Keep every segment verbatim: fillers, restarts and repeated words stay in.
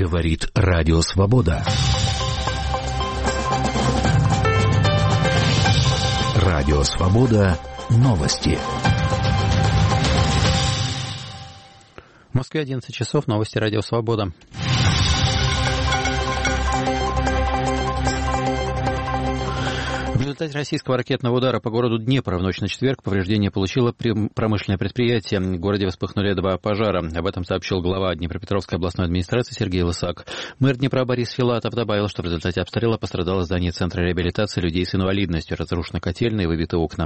Говорит Радио Свобода. Радио Свобода. Новости. В Москве одиннадцать часов. Новости Радио Свобода. В результате российского ракетного удара по городу Днепр в ночь на четверг повреждения получило промышленное предприятие. В городе вспыхнули два пожара. Об этом сообщил глава Днепропетровской областной администрации Сергей Лысак. Мэр Днепра Борис Филатов добавил, что в результате обстрела пострадало здание Центра реабилитации людей с инвалидностью, разрушена котельная и выбиты окна.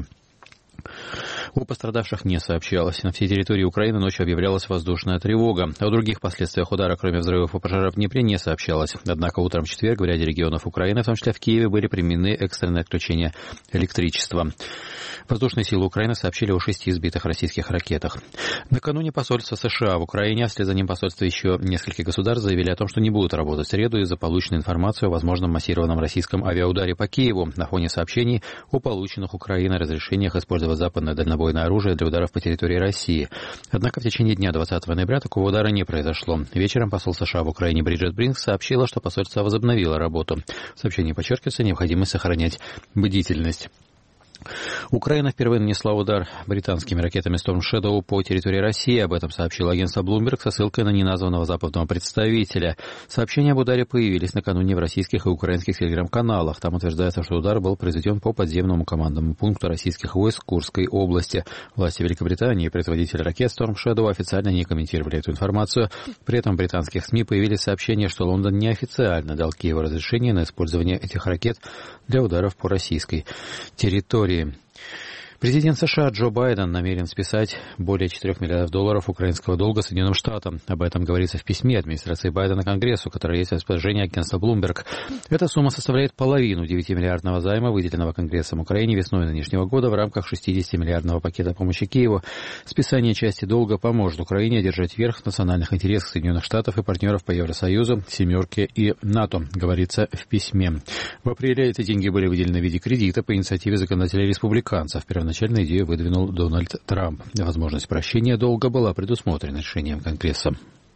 О пострадавших не сообщалось. На всей территории Украины ночью объявлялась воздушная тревога. О других последствиях удара, кроме взрывов и пожаров в Днепре, не сообщалось. Однако утром в четверг в ряде регионов Украины, в том числе в Киеве, были применены экстренные отключения электричества. Воздушные силы Украины сообщили о шести сбитых российских ракетах. Накануне посольство США в Украине, а вслед за ним посольство еще нескольких государств заявили о том, что не будут работать в среду из-за полученной информации о возможном массированном российском авиаударе по Киеву на фоне сообщений о полученных Украиной разрешениях использовать западное дальнобойное оружие для ударов по территории России. Однако в течение дня двадцатого ноября такого удара не произошло. Вечером посол США в Украине Бриджит Бринкс сообщила, что посольство возобновило работу. В сообщении подчеркивается необходимость сохранять бдительность. Украина впервые нанесла удар британскими ракетами Storm Shadow по территории России. Об этом сообщило агентство Bloomberg со ссылкой на неназванного западного представителя. Сообщения об ударе появились накануне в российских и украинских телеграм-каналах. Там утверждается, что удар был произведен по подземному командному пункту российских войск в Курской области. Власти Великобритании и производители ракет Storm Shadow официально не комментировали эту информацию. При этом в британских СМИ появились сообщения, что Лондон неофициально дал Киеву разрешение на использование этих ракет для ударов по российской территории. Президент США Джо Байден намерен списать более четырех миллиардов долларов украинского долга Соединенным Штатам. Об этом говорится в письме администрации Байдена Конгрессу, которое есть в распоряжении агентства Bloomberg. Эта сумма составляет половину девятимиллиардного займа, выделенного Конгрессом Украине весной нынешнего года в рамках шестидесятимиллиардного пакета помощи Киеву. Списание части долга поможет Украине одержать верх в национальных интересах Соединенных Штатов и партнеров по Евросоюзу, Семерке и НАТО, говорится в письме. В апреле эти деньги были выделены в виде кредита по инициативе законодателей республиканцев. Первоначальную идею выдвинул Дональд Трамп. Возможность прощения долга была предусмотрена решением Конгресса.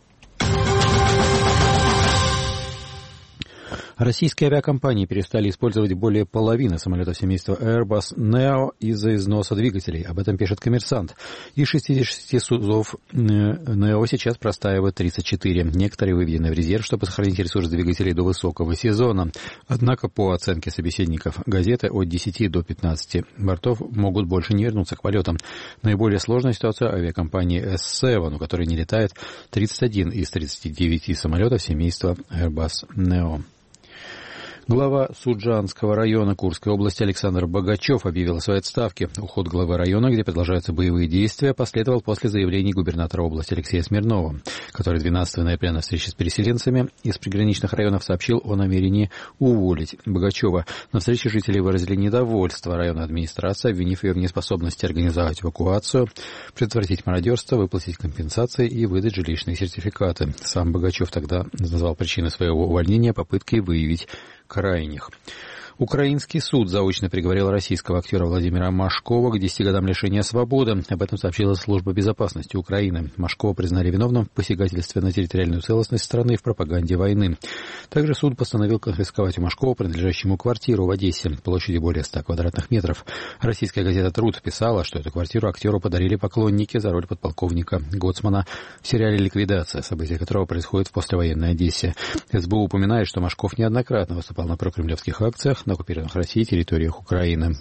Российские авиакомпании перестали использовать более половины самолетов семейства Airbus Neo из-за износа двигателей. Об этом пишет «Коммерсант». Из шестидесяти шести судов Neo сейчас простаивают тридцать четыре. Некоторые выведены в резерв, чтобы сохранить ресурс двигателей до высокого сезона. Однако, по оценке собеседников газеты, от десяти до пятнадцати бортов могут больше не вернуться к полетам. Наиболее сложная ситуация авиакомпании эс семь, у которой не летает тридцать один из тридцати девяти самолетов семейства Airbus Neo. Глава Суджанского района Курской области Александр Богачев объявил о своей отставке. Уход главы района, где продолжаются боевые действия, последовал после заявлений губернатора области Алексея Смирнова, который двенадцатого ноября на встрече с переселенцами из приграничных районов сообщил о намерении уволить Богачева. На встрече жители выразили недовольство районной администрации, обвинив ее в неспособности организовать эвакуацию, предотвратить мародерство, выплатить компенсации и выдать жилищные сертификаты. Сам Богачев тогда назвал причиной своего увольнения попыткой выявить крайних. Украинский суд заочно приговорил российского актера Владимира Машкова к десяти годам лишения свободы. Об этом сообщила служба безопасности Украины. Машкова признали виновным в посягательстве на территориальную целостность страны и в пропаганде войны. Также суд постановил конфисковать у Машкова принадлежащую ему квартиру в Одессе площадью более ста квадратных метров. Российская газета «Труд» писала, что эту квартиру актеру подарили поклонники за роль подполковника Гоцмана в сериале «Ликвидация», события которого происходит в послевоенной Одессе. эс бэ у упоминает, что Машков неоднократно выступал на прокремлевских акциях на оккупированных Россией территориях Украины.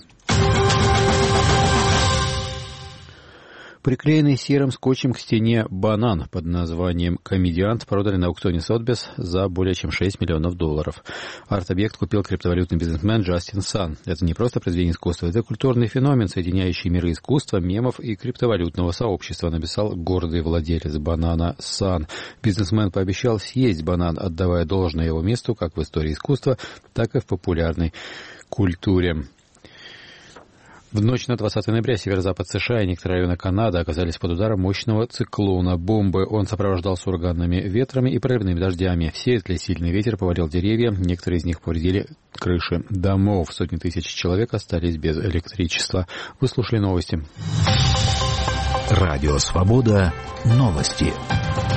Приклеенный серым скотчем к стене банан под названием «Комедиант» продали на аукционе Сотбис за более чем шесть миллионов долларов. Арт-объект купил криптовалютный бизнесмен Джастин Сан. Это не просто произведение искусства, это культурный феномен, соединяющий миры искусства, мемов и криптовалютного сообщества, написал гордый владелец банана Сан. Бизнесмен пообещал съесть банан, отдавая должное его месту как в истории искусства, так и в популярной культуре. В ночь на двадцатое ноября северо-запад США и некоторые районы Канады оказались под ударом мощного циклона бомбы. Он сопровождался ураганными ветрами и проливными дождями. В Сиэтле сильный ветер повалил деревья, некоторые из них повредили крыши домов. Сотни тысяч человек остались без электричества. Вы слушали новости. Радио Свобода. Новости.